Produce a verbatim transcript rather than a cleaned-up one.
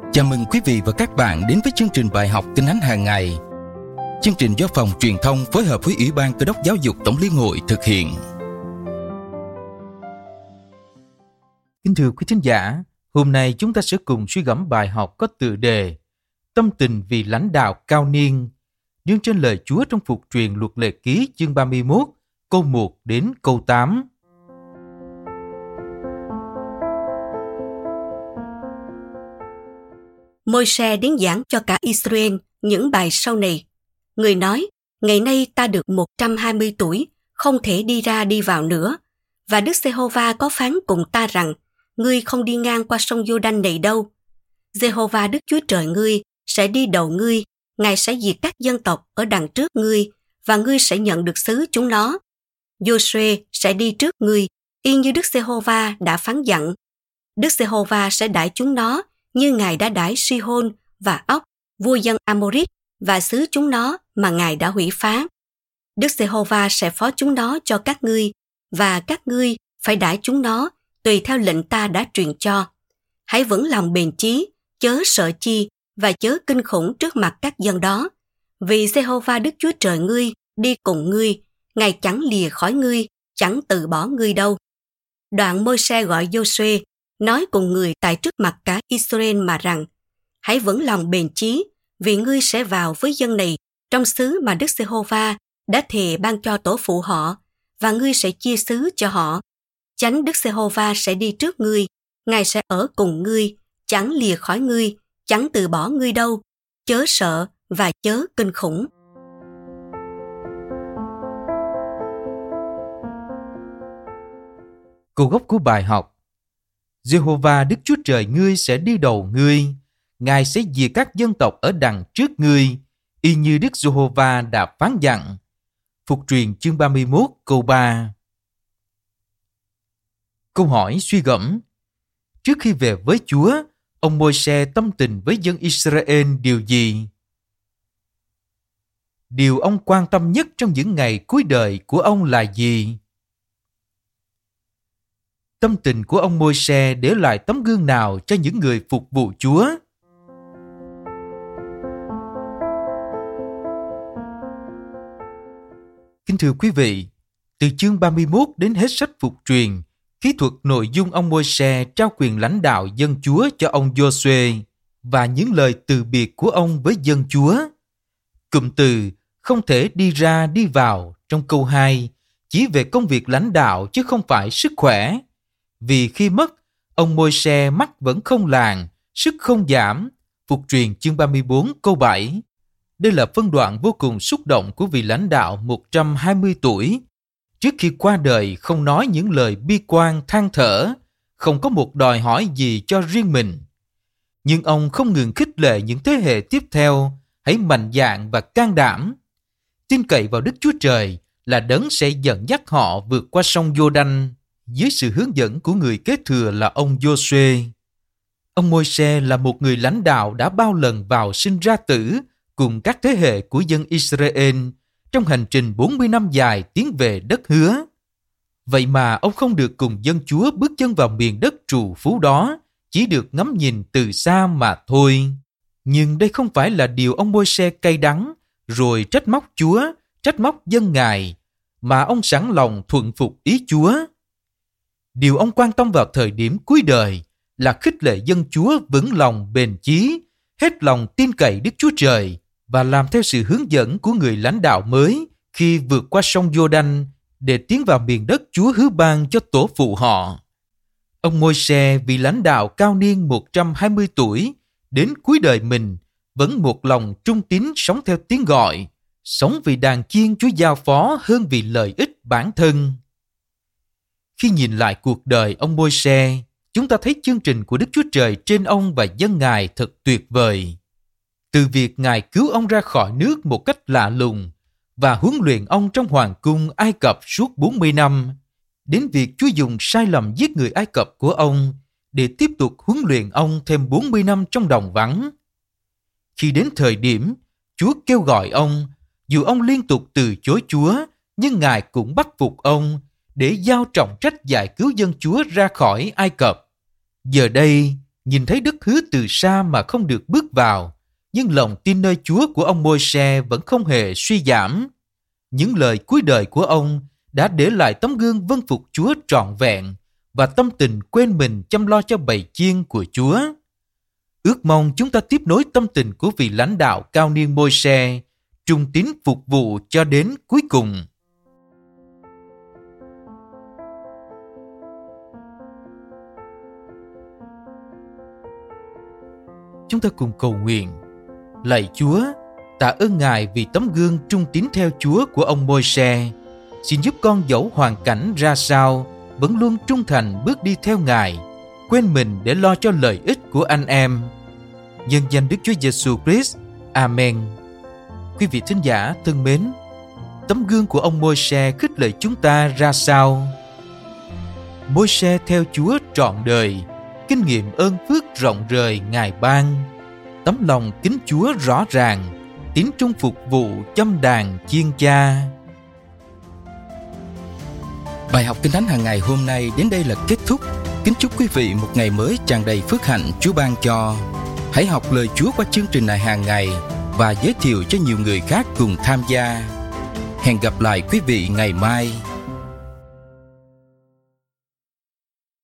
Chào mừng quý vị và các bạn đến với chương trình bài học Kinh Thánh hàng ngày. Chương trình do Phòng Truyền thông phối hợp với Ủy ban Cơ đốc Giáo dục Tổng Liên hội thực hiện. Kính thưa quý thính giả, hôm nay chúng ta sẽ cùng suy gẫm bài học có tựa đề Tâm tình vì lãnh đạo cao niên, nương trên lời Chúa trong Phục truyền Luật Lệ Ký chương ba mươi mốt, câu một đến câu tám. Môi-se đến giảng cho cả Israel những bài sau này. Người nói, ngày nay ta được một trăm hai mươi tuổi, không thể đi ra đi vào nữa. Và Đức Giê-hô-va có phán cùng ta rằng, ngươi không đi ngang qua sông Giô-đanh này đâu. Giê-hô-va Đức Chúa Trời ngươi sẽ đi đầu ngươi, Ngài sẽ diệt các dân tộc ở đằng trước ngươi, và ngươi sẽ nhận được xứ chúng nó. Giô-suê sẽ đi trước ngươi, y như Đức Giê-hô-va đã phán dặn. Đức Giê-hô-va sẽ đãi chúng nó, như Ngài đã đãi Si-hôn và Ốc, vua dân Amorit, và xứ chúng nó mà Ngài đã hủy phá. Đức Giê-hô-va sẽ phó chúng nó cho các ngươi, và các ngươi phải đãi chúng nó tùy theo lệnh ta đã truyền cho. Hãy vững lòng bền chí, chớ sợ chi và chớ kinh khủng trước mặt các dân đó, vì Giê-hô-va Đức Chúa Trời ngươi đi cùng ngươi, Ngài chẳng lìa khỏi ngươi, chẳng từ bỏ ngươi đâu. Đoạn Môi-se gọi Giô-suê, nói cùng người tại trước mặt cả Israel mà rằng, hãy vững lòng bền chí, vì ngươi sẽ vào với dân này trong xứ mà Đức Giê-hô-va đã thề ban cho tổ phụ họ, và ngươi sẽ chia xứ cho họ. Chánh Đức Giê-hô-va sẽ đi trước ngươi, Ngài sẽ ở cùng ngươi, chẳng lìa khỏi ngươi, chẳng từ bỏ ngươi đâu, chớ sợ và chớ kinh khủng. Câu gốc của bài học: Giê-hô-va Đức Chúa Trời ngươi sẽ đi đầu ngươi, Ngài sẽ diệt các dân tộc ở đằng trước ngươi, y như Đức Giê-hô-va đã phán dặn. Phục truyền chương ba mươi mốt câu ba. Câu hỏi suy gẫm: trước khi về với Chúa, ông Môi-se tâm tình với dân Israel điều gì? Điều ông quan tâm nhất trong những ngày cuối đời của ông là gì? Tâm tình của ông Môi-se để lại tấm gương nào cho những người phục vụ Chúa? Kính thưa quý vị, từ chương ba mươi mốt đến hết sách Phục truyền, kỹ thuật nội dung ông Môi-se trao quyền lãnh đạo dân Chúa cho ông Giô-suê và những lời từ biệt của ông với dân Chúa. Cụm từ không thể đi ra đi vào trong câu hai chỉ về công việc lãnh đạo chứ không phải sức khỏe. Vì khi mất, ông Môi-se mắt vẫn không làng, sức không giảm. Phục truyền chương ba mươi bốn câu bảy. Đây là phân đoạn vô cùng xúc động của vị lãnh đạo một trăm hai mươi tuổi. Trước khi qua đời không nói những lời bi quan than thở, không có một đòi hỏi gì cho riêng mình. Nhưng ông không ngừng khích lệ những thế hệ tiếp theo, hãy mạnh dạn và can đảm. Tin cậy vào Đức Chúa Trời là đấng sẽ dẫn dắt họ vượt qua sông Giô-đanh dưới sự hướng dẫn của người kế thừa là ông Giô-suê. Ông Môi-se là một người lãnh đạo đã bao lần vào sinh ra tử cùng các thế hệ của dân Israel trong hành trình bốn mươi năm dài tiến về đất hứa. Vậy mà ông không được cùng dân Chúa bước chân vào miền đất trù phú đó, chỉ được ngắm nhìn từ xa mà thôi. Nhưng đây không phải là điều ông Môi-se cay đắng, rồi trách móc Chúa, trách móc dân Ngài, mà ông sẵn lòng thuận phục ý Chúa. Điều ông quan tâm vào thời điểm cuối đời là khích lệ dân Chúa vững lòng bền chí, hết lòng tin cậy Đức Chúa Trời và làm theo sự hướng dẫn của người lãnh đạo mới khi vượt qua sông Giô-đanh để tiến vào miền đất Chúa hứa ban cho tổ phụ họ. Ông Môi-se vì lãnh đạo cao niên một trăm hai mươi tuổi, đến cuối đời mình vẫn một lòng trung tín sống theo tiếng gọi, sống vì đàn chiên Chúa giao phó hơn vì lợi ích bản thân. Khi nhìn lại cuộc đời ông Môi-se, chúng ta thấy chương trình của Đức Chúa Trời trên ông và dân Ngài thật tuyệt vời. Từ việc Ngài cứu ông ra khỏi nước một cách lạ lùng và huấn luyện ông trong hoàng cung Ai Cập suốt bốn mươi năm, đến việc Chúa dùng sai lầm giết người Ai Cập của ông để tiếp tục huấn luyện ông thêm bốn mươi năm trong đồng vắng. Khi đến thời điểm Chúa kêu gọi ông, dù ông liên tục từ chối Chúa, nhưng Ngài cũng bắt phục ông để giao trọng trách giải cứu dân Chúa ra khỏi Ai Cập. Giờ đây, nhìn thấy đất hứa từ xa mà không được bước vào, nhưng lòng tin nơi Chúa của ông Môi-se vẫn không hề suy giảm. Những lời cuối đời của ông đã để lại tấm gương vâng phục Chúa trọn vẹn và tâm tình quên mình chăm lo cho bầy chiên của Chúa. Ước mong chúng ta tiếp nối tâm tình của vị lãnh đạo cao niên Môi-se, trung tín phục vụ cho đến cuối cùng. Chúng ta cùng cầu nguyện. Lạy Chúa, tạ ơn Ngài vì tấm gương trung tín theo Chúa của ông Môi-se. Xin giúp con dẫu hoàn cảnh ra sao, vẫn luôn trung thành bước đi theo Ngài, quên mình để lo cho lợi ích của anh em. Nhân danh Đức Chúa Giêsu Christ. Amen. Quý vị thính giả thân mến, tấm gương của ông Môi-se khích lệ chúng ta ra sao? Môi-se theo Chúa trọn đời, kinh nghiệm ơn phước rộng rời Ngài ban, tấm lòng kính Chúa rõ ràng, tín trung phục vụ chăm đàn chiên cha. Bài học Kinh Thánh hàng ngày hôm nay đến đây là kết thúc. Kính chúc quý vị một ngày mới tràn đầy phước hạnh Chúa ban cho. Hãy học lời Chúa qua chương trình này hàng ngày và giới thiệu cho nhiều người khác cùng tham gia. Hẹn gặp lại quý vị ngày mai.